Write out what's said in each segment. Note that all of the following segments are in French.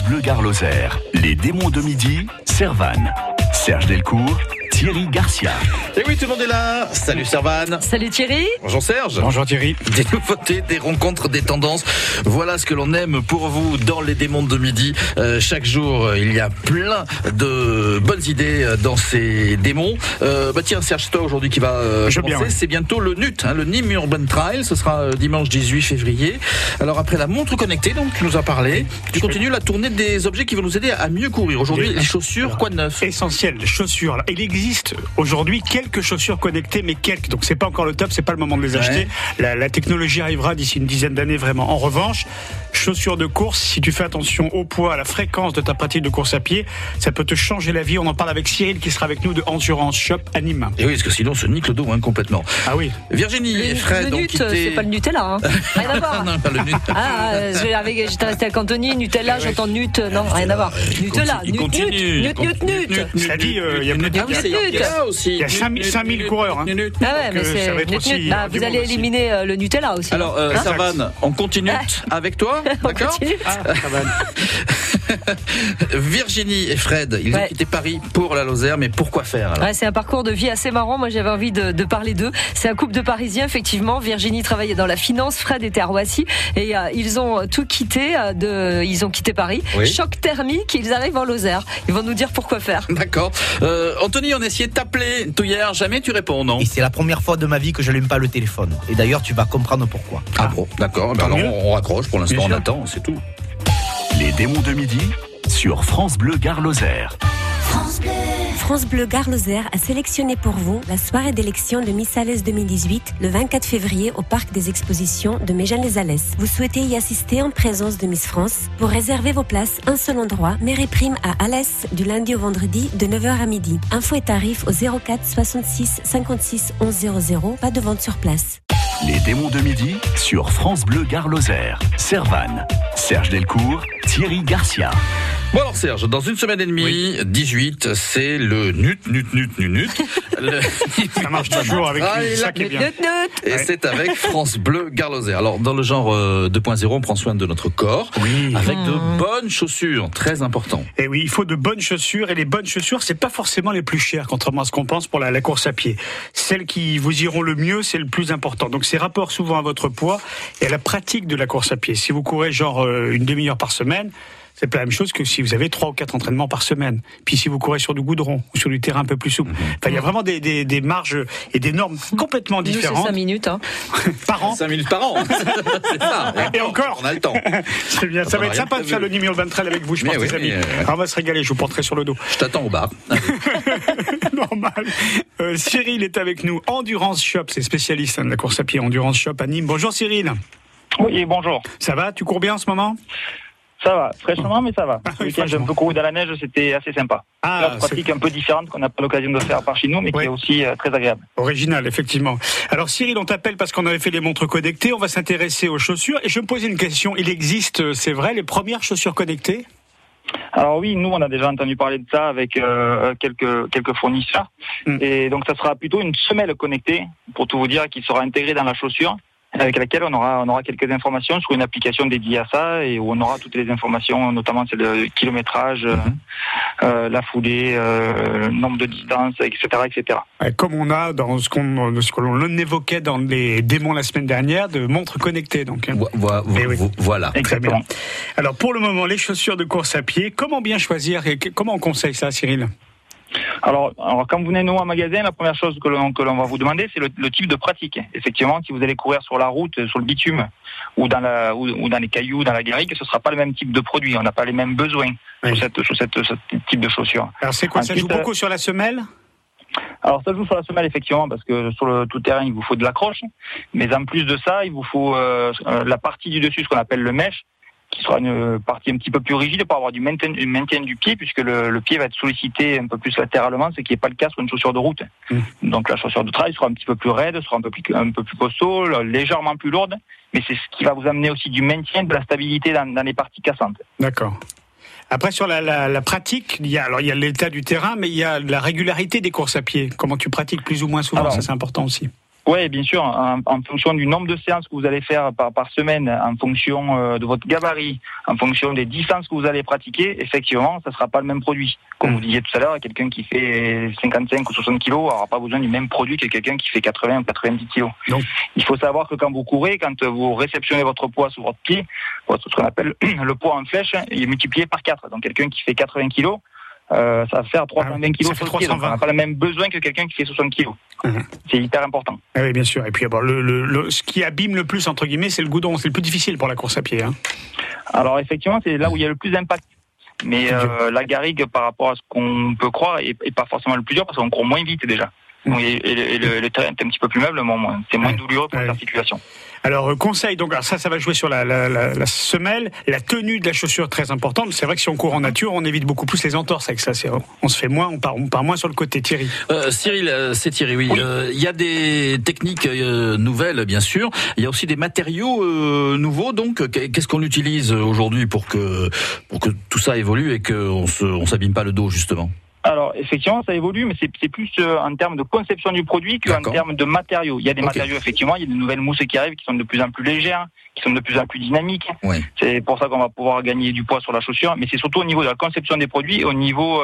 Bleu Gare-Lozère. Les démons de midi, Servan. Serge Delcourt, Thierry Garcia. Et oui, tout le monde est là. Salut Servan. Salut Thierry. Bonjour Serge. Bonjour Thierry. Des nouveautés, des rencontres, des tendances. Voilà ce que l'on aime pour vous dans les démons de midi. Chaque jour, il y a plein de bonnes idées dans ces démons. Tiens Serge, toi aujourd'hui qui va commencer, c'est bientôt le NUT, le Nîmes Urban Trail. Ce sera dimanche 18 février. Alors après la montre connectée, donc tu nous as parlé, tu continues la tournée des objets qui vont nous aider à mieux courir. Aujourd'hui, les chaussures, quoi de neuf? Essentiel, les chaussures. Il existe aujourd'hui quelques chaussures connectées, mais quelques. Donc c'est pas encore le top, c'est pas le moment de les acheter. La technologie arrivera d'ici une dizaine d'années vraiment. En revanche, chaussures de course, si tu fais attention au poids, à la fréquence de ta pratique de course à pied, ça peut te changer la vie. On en parle avec Cyril qui sera avec nous de Endurance Shop à Nîmes. Et oui, parce que sinon on se nique le dos complètement. Ah oui. Virginie et Fred le ont Nut, quitté... c'est pas le Nutella, rien à voir. Non, pas le NUT. J'étais resté avec Anthony, Nutella, j'entends Nut, non, rien à voir. Nutella, Nut. Ça dit, il y a aussi. Il y a 5000 coureurs. Ah ouais, mais c'est ça va être aussi, vous allez éliminer le Nutella aussi. Alors, Servan, on continue avec toi, d'accord? Virginie et Fred, ils ont quitté Paris pour la Lozère, mais pourquoi faire alors? C'est un parcours de vie assez marrant. Moi, j'avais envie de parler d'eux. C'est un couple de Parisiens, effectivement. Virginie travaillait dans la finance, Fred était à Roissy, et ils ont tout quitté. Ils ont quitté Paris. Oui. Choc thermique, ils arrivent en Lozère. Ils vont nous dire pourquoi faire. D'accord. Anthony, on a essayé de t'appeler tout hier, jamais tu réponds, non? Et c'est la première fois de ma vie que je n'allume pas le téléphone. Et d'ailleurs, tu vas comprendre pourquoi. Ah bon, d'accord. Alors on raccroche, pour l'instant on attend, c'est tout. Les démons de midi sur France Bleu Gare-Lozère. France Bleu Gare-Lozère a sélectionné pour vous la soirée d'élection de Miss Alès 2018 le 24 février au parc des expositions de Méjean-les-Alès. Vous souhaitez y assister en présence de Miss France? Pour réserver vos places, un seul endroit, mairie prime à Alès du lundi au vendredi de 9h à midi. Infos et tarifs au 04 66 56 11 00. Pas de vente sur place. Les démons de midi sur France Bleu Gare-Lozère. Servan, Serge Delcourt, Thierry Garcia. Bon alors Serge, dans une semaine et demie, 18, c'est le NUT. Ça marche toujours avec ça qui est bien. Et c'est avec France Bleu Gare-Lozère. Alors dans le genre 2.0, on prend soin de notre corps avec de bonnes chaussures, très important. Et oui, il faut de bonnes chaussures, et les bonnes chaussures, c'est pas forcément les plus chères, contrairement à ce qu'on pense pour la course à pied. Celles qui vous iront le mieux, c'est le plus important. Donc c'est rapport souvent à votre poids et à la pratique de la course à pied. Si vous courez genre une demi-heure par semaine, c'est pas la même chose que si vous avez 3 ou 4 entraînements par semaine. Puis si vous courez sur du goudron ou sur du terrain un peu plus souple. Enfin, il y a vraiment des marges et des normes complètement différentes. Nous, c'est 5 minutes. Par an. 5 minutes par an. C'est ça. Et encore. On a le temps. C'est bien. Ça va être sympa de faire le Nîmes Urban Trail avec vous, je pense, les amis. Alors, on va se régaler, je vous porterai sur le dos. Je t'attends au bar. Normal. Cyril est avec nous. Endurance Shop, c'est spécialiste de la course à pied. Endurance Shop à Nîmes. Bonjour Cyril. Oui, bonjour. Ça va? Tu cours bien en ce moment? Ça va, fraîchement, mais ça va. Le week-end, j'ai un peu couru dans la neige, c'était assez sympa. Une pratique un peu différente qu'on n'a pas l'occasion de faire par chez nous, mais qui est aussi très agréable. Original, effectivement. Alors Cyril, on t'appelle parce qu'on avait fait les montres connectées, on va s'intéresser aux chaussures. Et je me posais une question, il existe, c'est vrai, les premières chaussures connectées? Alors oui, nous on a déjà entendu parler de ça avec quelques fournisseurs. Et donc ça sera plutôt une semelle connectée, pour tout vous dire, qui sera intégrée dans la chaussure, avec laquelle on aura quelques informations sur une application dédiée à ça, et où on aura toutes les informations, notamment c'est le kilométrage, la foulée, le nombre de distances, etc. Comme on a dans ce qu'on évoquait dans les démons la semaine dernière, de montres connectées. Donc. Voilà. Très bien. Alors pour le moment, les chaussures de course à pied, comment bien choisir et comment on conseille ça, Cyril? Alors, quand vous venez nous en magasin, la première chose que l'on va vous demander, c'est le type de pratique. Effectivement, si vous allez courir sur la route, sur le bitume, ou dans les cailloux, dans la garrigue, ce sera pas le même type de produit. On n'a pas les mêmes besoins sur ce type de chaussures. Alors c'est quoi? Ensuite, ça joue beaucoup sur la semelle? Alors ça joue sur la semelle, effectivement, parce que sur le tout terrain, il vous faut de l'accroche. Mais en plus de ça, il vous faut la partie du dessus, ce qu'on appelle le mesh, qui sera une partie un petit peu plus rigide pour avoir du maintien du pied, puisque le pied va être sollicité un peu plus latéralement, ce qui n'est pas le cas sur une chaussure de route. Donc la chaussure de trail sera un petit peu plus raide, sera un peu plus costaud, légèrement plus lourde, mais c'est ce qui va vous amener aussi du maintien, de la stabilité dans les parties cassantes. D'accord. Après, sur la pratique, il y a l'état du terrain, mais il y a la régularité des courses à pied. Comment tu pratiques plus ou moins souvent, ça c'est important aussi. Oui, bien sûr, en fonction du nombre de séances que vous allez faire par semaine, en fonction de votre gabarit, en fonction des distances que vous allez pratiquer, effectivement, ça ne sera pas le même produit. Comme vous disiez tout à l'heure, quelqu'un qui fait 55 ou 60 kilos n'aura pas besoin du même produit que quelqu'un qui fait 80 ou 90 kilos. Donc, il faut savoir que quand vous courez, quand vous réceptionnez votre poids sur votre pied, ce qu'on appelle le poids en flèche, il est multiplié par 4. Donc, quelqu'un qui fait 80 kilos, ça va faire 320 kilos sur le pied, donc on n'a pas le même besoin que quelqu'un qui fait 60 kilos. C'est hyper important. Ah oui, bien sûr. Et puis, ce qui abîme le plus, entre guillemets, c'est le goudron. C'est le plus difficile pour la course à pied. Alors, effectivement, c'est là où il y a le plus d'impact. Mais la garrigue, par rapport à ce qu'on peut croire, est pas forcément le plus dur parce qu'on court moins vite déjà. Donc, et le terrain est un petit peu plus meuble, c'est moins douloureux pour l'articulation. Alors, conseil, donc alors ça va jouer sur la semelle, la tenue de la chaussure très importante. C'est vrai que si on court en nature, on évite beaucoup plus les entorses avec ça. On se fait moins, on part moins sur le côté. Thierry. Cyril, c'est Thierry, oui. Il y a des techniques nouvelles, bien sûr. Il y a aussi des matériaux nouveaux. Donc, qu'est-ce qu'on utilise aujourd'hui pour que tout ça évolue et qu'on s'abîme pas le dos, justement? Alors, effectivement, ça évolue, mais c'est plus en termes de conception du produit qu'en termes de matériaux. Il y a des matériaux, effectivement, il y a des nouvelles mousses qui arrivent, qui sont de plus en plus légères, qui sont de plus en plus dynamiques. Oui. C'est pour ça qu'on va pouvoir gagner du poids sur la chaussure, mais c'est surtout au niveau de la conception des produits, au niveau,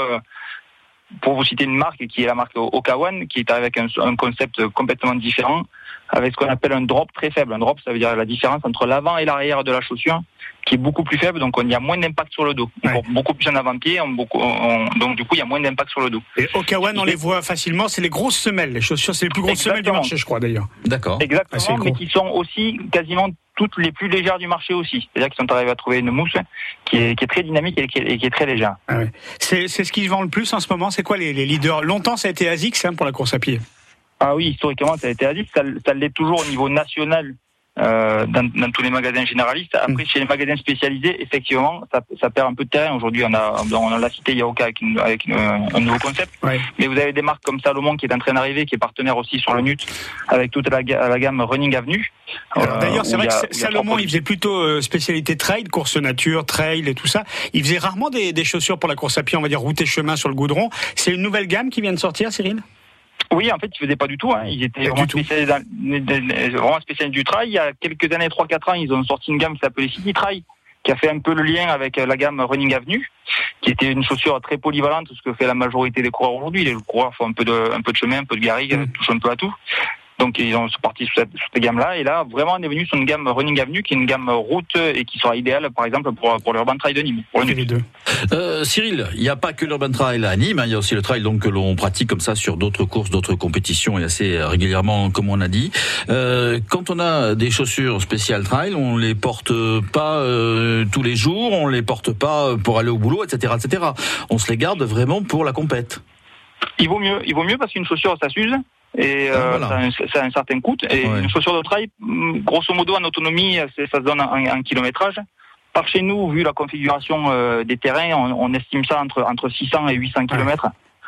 pour vous citer une marque, qui est la marque Okawan, qui est avec un concept complètement différent, avec ce qu'on appelle un drop très faible. Un drop, ça veut dire la différence entre l'avant et l'arrière de la chaussure, qui est beaucoup plus faible, donc il y a moins d'impact sur le dos. On court beaucoup plus en avant-pied, donc du coup il y a moins d'impact sur le dos. Et Okawan, on les voit facilement, c'est les grosses semelles. Les chaussures, c'est les plus grosses semelles du marché, je crois d'ailleurs. D'accord. Exactement, mais qui sont aussi quasiment toutes les plus légères du marché aussi. C'est-à-dire qu'ils sont arrivés à trouver une mousse qui est très dynamique et qui est très légère. Ah ouais. C'est ce qui vend le plus en ce moment. C'est quoi les leaders? Longtemps, ça a été ASICS pour la course à pied. Ah oui, historiquement, ça a été ASICS. Ça l'est toujours au niveau national. Dans tous les magasins généralistes. Après, chez les magasins spécialisés, effectivement, ça perd un peu de terrain. Aujourd'hui, on l'a cité Yaoka avec un nouveau concept. Ouais. Mais vous avez des marques comme Salomon qui est en train d'arriver, qui est partenaire aussi sur le NUT, avec toute la gamme Running Avenue. D'ailleurs, c'est vrai que Salomon, il faisait plutôt spécialité trail, course nature, trail et tout ça. Il faisait rarement des chaussures pour la course à pied, on va dire route et chemin sur le goudron. C'est une nouvelle gamme qui vient de sortir, Cyril? Oui, en fait, ils faisaient pas du tout. Ils étaient vraiment spécialisés du trail. Il y a quelques années, 3-4 ans, ils ont sorti une gamme qui s'appelait City Trail, qui a fait un peu le lien avec la gamme Running Avenue, qui était une chaussure très polyvalente, ce que fait la majorité des coureurs aujourd'hui. Les coureurs font un peu de chemin, un peu de garrigue, touchent un peu à tout. Donc ils sont partis sur cette gamme-là, et là vraiment on est venu sur une gamme Running Avenue qui est une gamme route et qui sera idéale par exemple pour l'Urban Trail de Nîmes. Les deux. Cyril, il n'y a pas que l'Urban Trail à Nîmes, il y a aussi le trail donc que l'on pratique comme ça sur d'autres courses, d'autres compétitions et assez régulièrement comme on a dit. Quand on a des chaussures spéciales trail, on les porte pas tous les jours, on les porte pas pour aller au boulot, etc., etc. On se les garde vraiment pour la compète. Il vaut mieux parce qu'une chaussure ça s'use. Et ça a un certain coût. Et une chaussure de trail, grosso modo en autonomie, ça se donne en kilométrage. Par chez nous, vu la configuration des terrains, on estime ça entre 600 et 800 km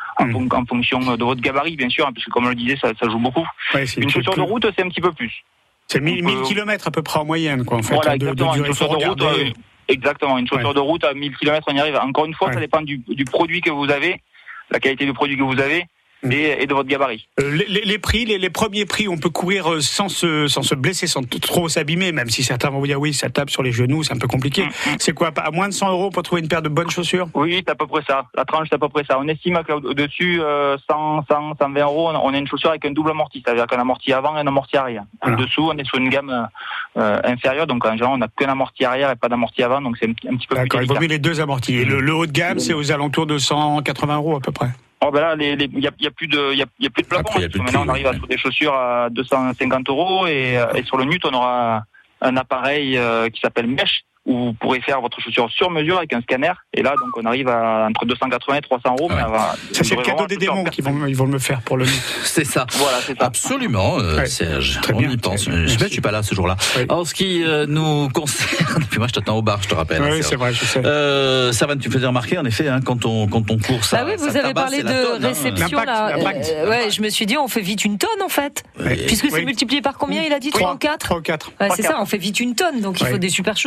en fonction de votre gabarit, bien sûr, parce que comme on le disait, ça joue beaucoup. Ouais, une chaussure de route, c'est un petit peu plus. C'est 1000 km à peu près en moyenne, quoi, en fait. Voilà, exactement. Une chaussure de route, exactement. Une chaussure de route à 1000 km, on y arrive. Encore une fois, ça dépend du produit que vous avez, la qualité du produit que vous avez. Et de votre gabarit. Les prix, les premiers prix, on peut courir sans se blesser, sans trop s'abîmer, même si certains vont vous dire oui, ça tape sur les genoux, c'est un peu compliqué. C'est quoi, à moins de 100 € pour trouver une paire de bonnes chaussures? Oui, c'est à peu près ça. La tranche, c'est à peu près ça. On estime qu'au-dessus, 100, 120 €, on a une chaussure avec un double amorti, c'est-à-dire qu'un amorti avant et un amorti arrière. En dessous, on est sur une gamme inférieure, donc en général, on n'a qu'un amorti arrière et pas d'amorti avant, donc c'est un petit peu plus délicat. Il vaut mieux les deux amortis. Et le haut de gamme, c'est aux alentours de 180 € à peu près. Oh ben là, il y a plus de plafond. Maintenant, on arrive à sur des chaussures à 250 € et sur le NUT, on aura un appareil qui s'appelle Mesh, où vous pourrez faire votre chaussure sur mesure avec un scanner. Et là, donc, on arrive à entre 280 et 300 €. Ouais. Ça, c'est le cadeau des démons qu'ils vont me faire pour le NUT. C'est ça. Voilà, c'est ça. Absolument, Serge. On y pense. Je suis pas là ce jour-là. Oui. En ce qui nous concerne, puis moi, je t'attends au bar, je te rappelle. Oui, c'est vrai, je sais. Servan, tu faisais remarquer, en effet, quand on court ça. Ah oui, vous avez parlé de réception, là. Ouais, je me suis dit, on fait vite une tonne, en fait. Puisque c'est multiplié par combien, il a dit? 3 ou 4? 3 ou 4. C'est ça, on fait vite une tonne, donc il faut des super chaussures, évidemment.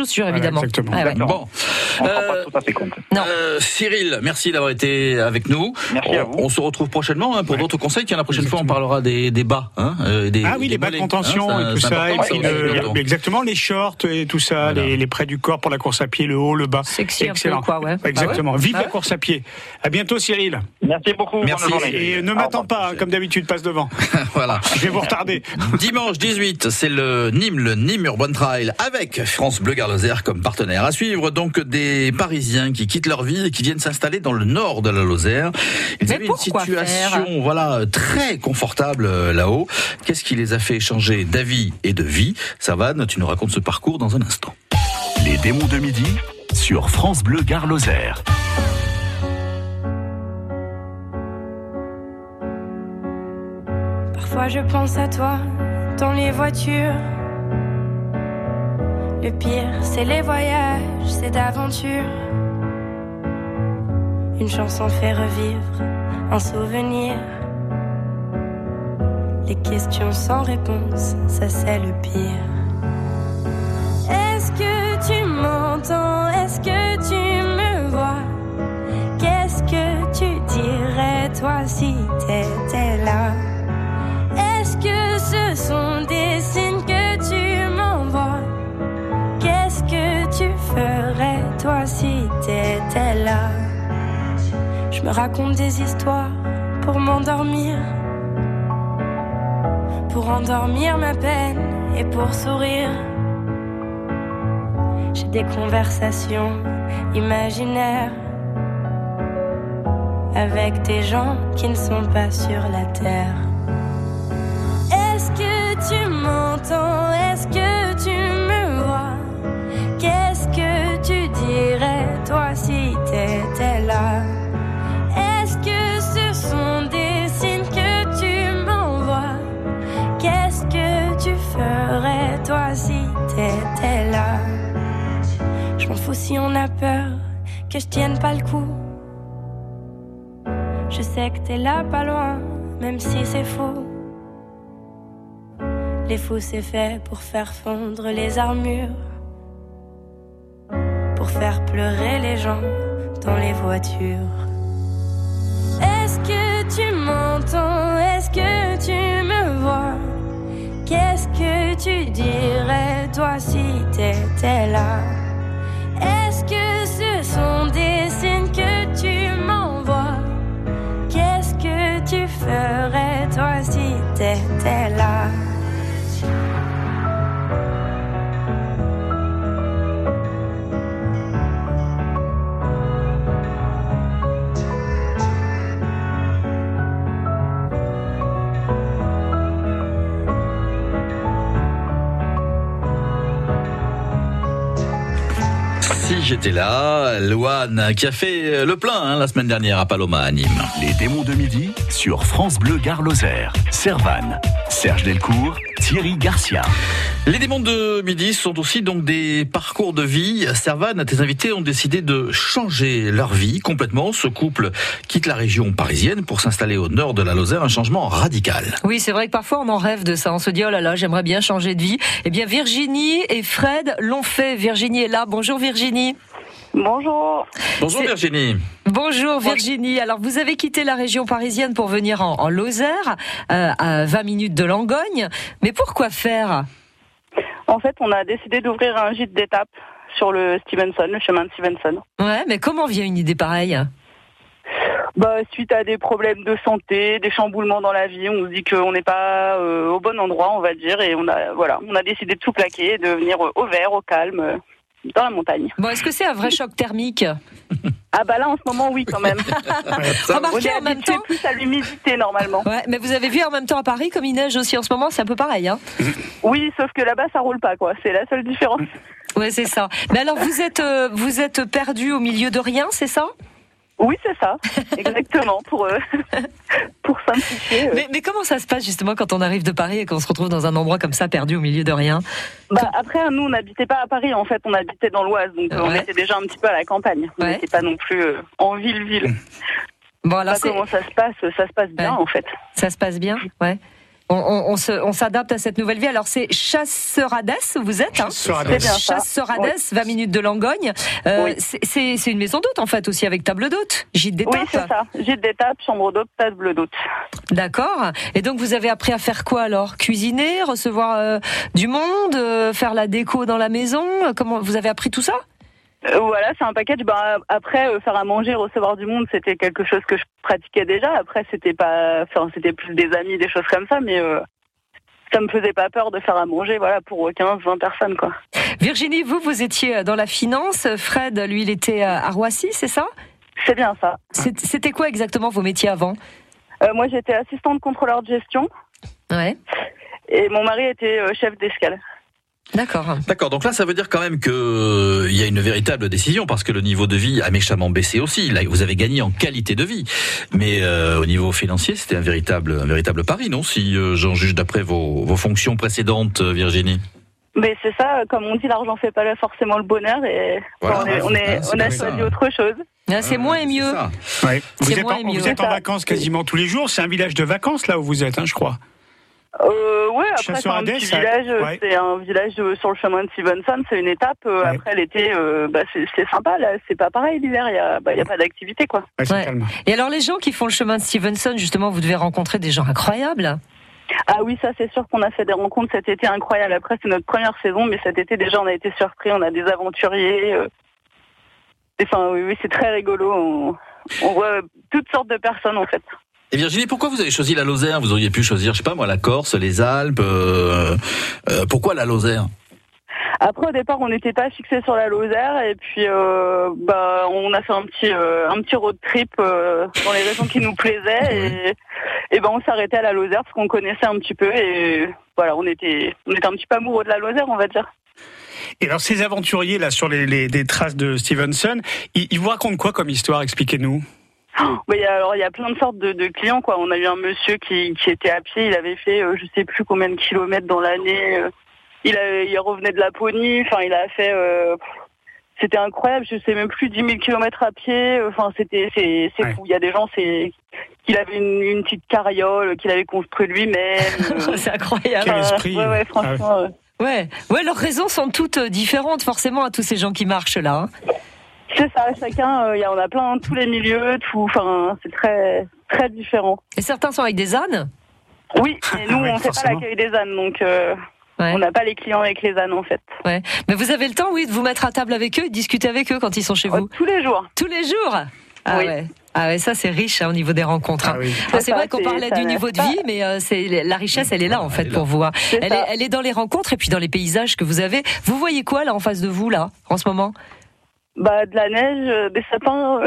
évidemment. Exactement. Ah, ouais. Bon. On ne prend pas tout à fait compte. Non. Cyril, merci d'avoir été avec nous. Merci à vous. On se retrouve prochainement pour d'autres conseils. Tiens, la prochaine fois, on parlera des bas. Les bas de contention et tout ça. Et puis exactement, les shorts et tout ça, Voilà. les près du corps pour la course à pied, le haut, le bas. Sexy Excellent. un peu, quoi, ouais. Exactement. Ah ouais. Vive Ah la ouais. course à pied. À bientôt, Cyril. Merci beaucoup. Merci. Bonne journée. Et ne Au m'attends revoir. pas, comme d'habitude, passe devant. Voilà. Je vais vous retarder. Dimanche 18, c'est le Nîmes Urban Trail avec France Bleu Gard-Lozère comme partenaire. À suivre donc des Parisiens qui quittent leur vie et qui viennent s'installer dans le nord de la Lozère. Ils Mais avaient une pourquoi situation très confortable là-haut. Qu'est-ce qui les a fait changer d'avis et de vie? Savane, tu nous racontes ce parcours dans un instant. Les démons de midi sur France Bleu Gard-Lozère. Parfois je pense à toi dans les voitures. Le pire, c'est les voyages, c'est d'aventure. Une chanson fait revivre un souvenir. Les questions sans réponse, ça c'est le pire. Est-ce que tu m'entends? Est-ce que tu me vois? Qu'est-ce que tu dirais toi si t'étais là? Est-ce que ce sont des signes que tu m'envoies? Qu'est-ce que tu ferais toi si t'étais là? Je me raconte des histoires pour m'endormir, pour endormir ma peine et pour sourire. J'ai des conversations imaginaires avec des gens qui ne sont pas sur la terre. Est-ce que tu m'entends? Est-ce que tu me vois? Qu'est-ce que tu dirais toi si t'étais là? Est-ce que ce sont des signes que tu m'envoies? Qu'est-ce que tu ferais toi si t'étais là? Je m'en fous si on a peur que je tienne pas le coup. Je sais que t'es là pas loin, même si c'est faux. Les fous c'est fait pour faire fondre les armures, pour faire pleurer les gens dans les voitures. Est-ce que tu m'entends? Est-ce que tu me vois? Qu'est-ce que tu dirais toi si t'étais là? Est-ce que ce sont des signes que tu m'envoies? Qu'est-ce que tu ferais toi si t'étais là? Si j'étais là, Louane qui a fait le plein la semaine dernière à Paloma à Nîmes. Les démons de midi sur France Bleu Gard-Lozère. Servan, Serge Delcourt, Thierry Garcia. Les démons de midi sont aussi donc des parcours de vie. Servan, tes invités ont décidé de changer leur vie complètement. Ce couple quitte la région parisienne pour s'installer au nord de la Lozère, un changement radical. Oui, c'est vrai que parfois on en rêve de ça. On se dit, oh là là, j'aimerais bien changer de vie. Eh bien, Virginie et Fred l'ont fait. Virginie est là. Bonjour Virginie. Bonjour. Bonjour C'est- Virginie. Bonjour Virginie. Alors, vous avez quitté la région parisienne pour venir en Lozère, à 20 minutes de Langogne. Mais pourquoi faire ? En fait, on a décidé d'ouvrir un gîte d'étape sur le Stevenson, le chemin de Stevenson. Ouais, mais comment vient une idée pareille ? Suite à des problèmes de santé, des chamboulements dans la vie, on se dit qu'on n'est pas au bon endroit, on va dire, et on a décidé de tout plaquer et de venir au vert, au calme, dans la montagne. Bon, est-ce que c'est un vrai choc thermique ? Ah bah là, en ce moment, oui, quand même. On Remarquez est en même habitué temps. plus à l'humidité, normalement. Ouais, mais vous avez vu en même temps à Paris comme il neige aussi en ce moment, c'est un peu pareil, hein ? Oui, sauf que là-bas, ça roule pas, quoi. C'est la seule différence. Ouais, c'est ça. Mais alors, vous êtes perdu au milieu de rien, c'est ça ? Oui, c'est ça. Exactement, pour simplifier. Mais comment ça se passe justement quand on arrive de Paris et qu'on se retrouve dans un endroit comme ça, perdu au milieu de rien ? Après, nous, on n'habitait pas à Paris, en fait, on habitait dans l'Oise, donc on Ouais. était déjà un petit peu à la campagne. On Ouais. n'était pas non plus en ville-ville. Bon, alors Comment ça se passe bien, Ouais. en fait. ça se passe bien, ouais. On s'adapte à cette nouvelle vie. Alors c'est Chasseradès, vous êtes Chasseradès, 20 minutes de Langogne. Oui. C'est une maison d'hôte en fait aussi avec table d'hôte, gîte d'étape. Oui, c'est ça. Gîte d'étape, chambre d'hôte, table d'hôte. D'accord. Et donc vous avez appris à faire quoi alors? Cuisiner, recevoir du monde, faire la déco dans la maison. Comment vous avez appris tout ça? Voilà, c'est un package. Après, faire à manger, recevoir du monde, c'était quelque chose que je pratiquais déjà. Après, c'était plus des amis, des choses comme ça, mais ça me faisait pas peur de faire à manger, voilà, pour 15-20 personnes, quoi. Virginie, vous étiez dans la finance. Fred, lui, il était à Roissy, c'est ça? C'est bien ça. C'était quoi exactement vos métiers avant? Moi, j'étais assistante contrôleur de gestion. Ouais. Et mon mari était chef d'escale. D'accord. Donc là, ça veut dire quand même que il y a une véritable décision parce que le niveau de vie a méchamment baissé aussi. Là, vous avez gagné en qualité de vie, mais au niveau financier, c'était un véritable pari, non? Si j'en juge d'après vos fonctions précédentes, Virginie. Mais c'est ça, comme on dit, l'argent fait pas forcément le bonheur et voilà, on a choisi autre chose. C'est moins et mieux. Ouais. Vous êtes en ça. vacances quasiment tous les jours. C'est un village de vacances là où vous êtes, je crois. Ouais, après c'est un petit village, c'est un village sur le chemin de Stevenson, c'est une étape. Après l'été, c'est sympa là, c'est pas pareil l'hiver, il y a pas d'activité quoi. Ouais, c'est calme. Et alors les gens qui font le chemin de Stevenson, justement, vous devez rencontrer des gens incroyables. Ah oui, ça c'est sûr qu'on a fait des rencontres cet été incroyables. Après c'est notre première saison, mais cet été déjà on a été surpris, on a des aventuriers. Enfin oui, c'est très rigolo. On voit toutes sortes de personnes en fait. Et Virginie, pourquoi vous avez choisi la Lozère? Vous auriez pu choisir, je sais pas moi, la Corse, les Alpes. Pourquoi la Lozère? Après, au départ, on n'était pas fixé sur la Lozère, et puis on a fait un petit road trip dans les régions qui nous plaisaient, et on s'arrêtait à la Lozère parce qu'on connaissait un petit peu, et voilà, on était un petit peu amoureux de la Lozère, on va dire. Et alors, ces aventuriers là sur des traces de Stevenson, ils vous racontent quoi comme histoire? Expliquez-nous. Il y a plein de sortes de clients, quoi. On a eu un monsieur qui était à pied, il avait fait je sais plus combien de kilomètres dans l'année. Il revenait de Laponie, enfin il a fait c'était incroyable, je sais même plus 10 000 kilomètres à pied, enfin c'est fou. Il y a des gens qu'il avait une petite carriole qu'il avait construite lui-même. C'est incroyable. Quel esprit. Ouais, franchement. Ouais, leurs raisons sont toutes différentes forcément à tous ces gens qui marchent là. C'est ça, chacun, on a plein, tous les milieux, enfin, c'est très, très différent. Et certains sont avec des ânes? Oui, et nous, on fait pas l'accueil des ânes, donc on n'a pas les clients avec les ânes, en fait. Ouais. Mais vous avez le temps, de vous mettre à table avec eux et de discuter avec eux quand ils sont chez vous? Tous les jours. Tous les jours? Ah oui. Ah ouais, ça c'est riche au niveau des rencontres. Ah oui. C'est vrai qu'on parlait du niveau de vie, mais la richesse, elle est là en fait pour vous. Elle est dans les rencontres et puis dans les paysages que vous avez. Vous voyez quoi là en face de vous là, en ce moment? De la neige, des sapins.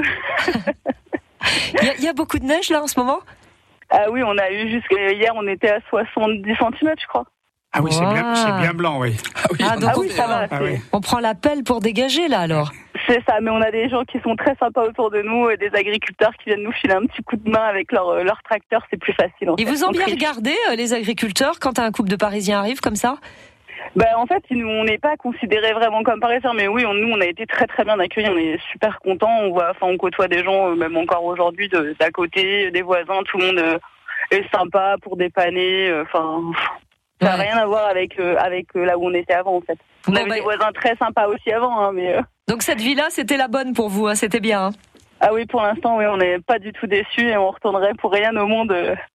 Il y a beaucoup de neige là en ce moment? Ah oui, on a eu hier, on était à 70 cm, je crois. Ah oui, c'est bien blanc, oui. Donc ça va. On prend la pelle pour dégager là alors. C'est ça, mais on a des gens qui sont très sympas autour de nous, et des agriculteurs qui viennent nous filer un petit coup de main avec leur tracteur, c'est plus facile. Ils vous ont bien regardé, les agriculteurs, quand un couple de Parisiens arrive comme ça? En fait, on n'est pas considérés vraiment comme Parisiens, mais oui, nous, on a été très très bien accueillis, on est super contents, on côtoie des gens, même encore aujourd'hui, d'à côté, des voisins, tout le monde est sympa pour dépanner, ça n'a rien à voir avec là où on était avant, en fait. On avait des voisins très sympas aussi avant, mais... Donc cette vie-là, c'était la bonne pour vous, c'était bien. Ah oui, pour l'instant, oui, on n'est pas du tout déçus et on retournerait pour rien au monde...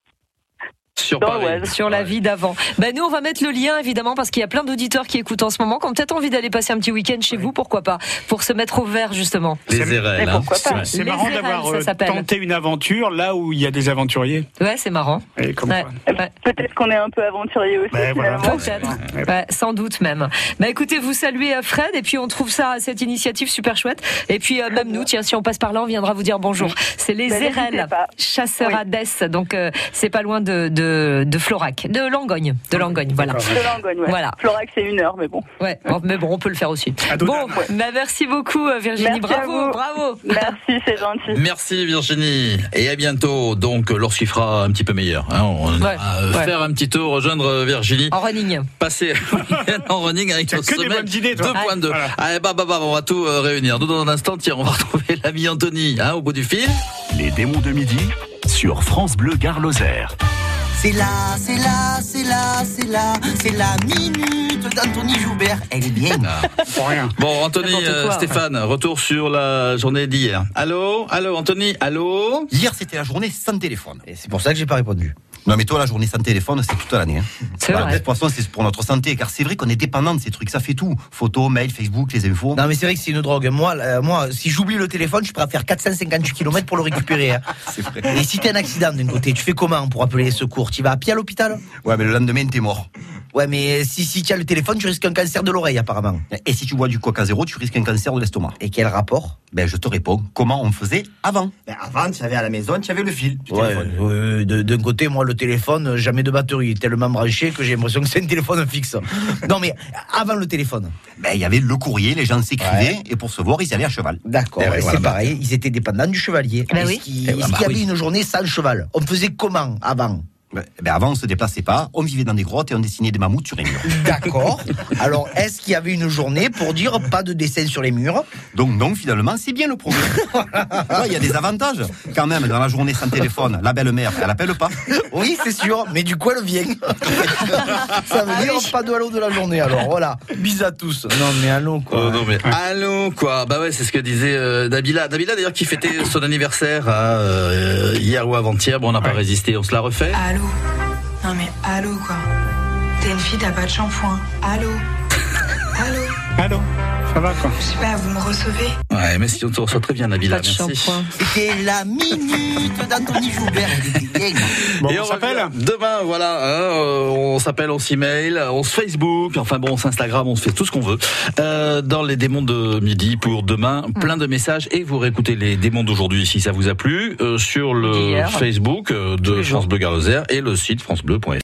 Sur la vie d'avant. Nous, on va mettre le lien, évidemment, parce qu'il y a plein d'auditeurs qui écoutent en ce moment, qui ont peut-être envie d'aller passer un petit week-end chez vous, pourquoi pas, pour se mettre au vert, justement. Les RL, c'est marrant d'avoir tenté une aventure là où il y a des aventuriers. Ouais, c'est marrant. Peut-être qu'on est un peu aventurier aussi. Peut-être. Sans doute même. Écoutez, vous saluez Fred, et puis on trouve cette initiative super chouette. Et puis, même nous, tiens, si on passe par là, on viendra vous dire bonjour. C'est les RL, Chasseradès. Donc, c'est pas loin de Florac, de Langogne, voilà. De Langogne, ouais. Voilà. Florac, c'est 1 heure, mais bon. Ouais, mais bon, on peut le faire aussi. Merci beaucoup, Virginie. Bravo. Merci, c'est gentil. Merci, Virginie. Et à bientôt. Donc, lorsqu'il fera un petit peu meilleur, on va faire un petit tour, rejoindre Virginie. En running. Passer en running avec notre semaine 2.2. On va tout réunir. Nous, dans un instant, on va retrouver l'ami Anthony, au bout du fil. Les démons de midi sur France Bleu Gare Lozère. C'est la minute d'Anthony Joubert. Elle est bien. Pour rien. Bon, Anthony, Stéphane, retour sur la journée d'hier. Allô, Anthony, allô. Hier, c'était la journée sans téléphone. Et c'est pour ça que j'ai pas répondu. Non, mais toi, la journée sans téléphone, c'est toute l'année. C'est vrai. De toute façon, c'est pour notre santé, car c'est vrai qu'on est dépendant de ces trucs. Ça fait tout. Photos, mails, Facebook, les infos. Non, mais c'est vrai que c'est une drogue. Moi, si j'oublie le téléphone, je pourrais faire 458 km pour le récupérer. Hein. C'est vrai. Et si t'as un accident d'un côté, tu fais comment pour appeler les secours? Tu vas à pied à l'hôpital? Ouais, mais le lendemain, t'es mort. Ouais, mais si tu as le téléphone, tu risques un cancer de l'oreille, apparemment. Et si tu bois du Coca Zéro, tu risques un cancer de l'estomac. Et quel rapport? Ben, je te réponds. Comment on faisait avant? Ben, avant, tu avais à la maison, tu avais le fil. Ouais, d'un côté, moi, le téléphone, jamais de batterie, tellement branché que j'ai l'impression que c'est un téléphone fixe. Non, mais avant le téléphone. Ben, il y avait le courrier, les gens s'écrivaient, et pour se voir, ils allaient à cheval. D'accord, Et ouais, c'est voilà, pareil, ils étaient dépendants du chevalier. Ben oui. Est-ce qu'il y avait une journée sans cheval? On faisait comment avant? Ben, avant, on se déplaçait pas, on vivait dans des grottes et on dessinait des mammouths sur les murs. D'accord. Alors, est-ce qu'il y avait une journée pour dire pas de dessin sur les murs? Donc, non, finalement, c'est bien le problème. Il y a des avantages. Quand même, dans la journée sans téléphone, la belle-mère, elle appelle pas. Oui, c'est sûr, mais du coup, elle vient. Ça veut dire pas de halo de la journée, alors voilà. Bis à tous. Non, mais allô, quoi. Non, mais allô, quoi. Bah ouais, c'est ce que disait Nabila. Nabila, d'ailleurs, qui fêtait son anniversaire hier ou avant-hier. Bon, on n'a pas résisté, on se la refait. Allô. Non mais allô quoi. T'es une fille, t'as pas de shampoing. Allô. Allô, ça va quoi? Je sais pas, vous me recevez? Ouais, mais si on te reçoit très bien, Nabila, merci. C'était la minute d'Anthony Joubert. Bon, et on s'appelle demain, voilà, on s'appelle, on s'email, on se Facebook, enfin bon, on s'Instagram, on se fait tout ce qu'on veut. Dans les démons de midi pour demain, plein de messages et vous réécoutez les démons d'aujourd'hui si ça vous a plu sur le Facebook de France Bleu Gare Lozère et le site francebleu.fr.